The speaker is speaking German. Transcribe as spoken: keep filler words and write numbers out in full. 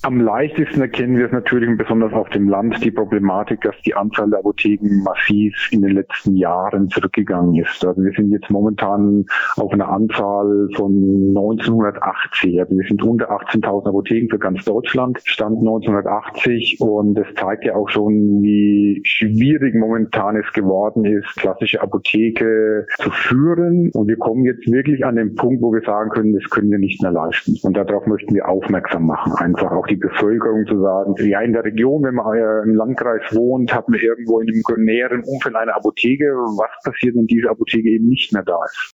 Am leichtesten erkennen wir es natürlich besonders auf dem Land, die Problematik, dass die Anzahl der Apotheken massiv in den letzten Jahren zurückgegangen ist. Also wir sind jetzt momentan auf einer Anzahl von neunzehnhundertachtzig. Also wir sind unter achtzehntausend Apotheken für ganz Deutschland, Stand neunzehnhundertachtzig. Und das zeigt ja auch schon, wie schwierig momentan es geworden ist, klassische Apotheke zu führen. Und wir kommen jetzt wirklich an den Punkt, wo wir sagen können, das können wir nicht mehr leisten. Und darauf möchten wir aufmerksam machen. Einfach auch die Bevölkerung zu sagen, ja, in der Region, wenn man im Landkreis wohnt, hat man irgendwo in einem näheren Umfeld eine Apotheke. Was passiert, wenn diese Apotheke eben nicht mehr da ist?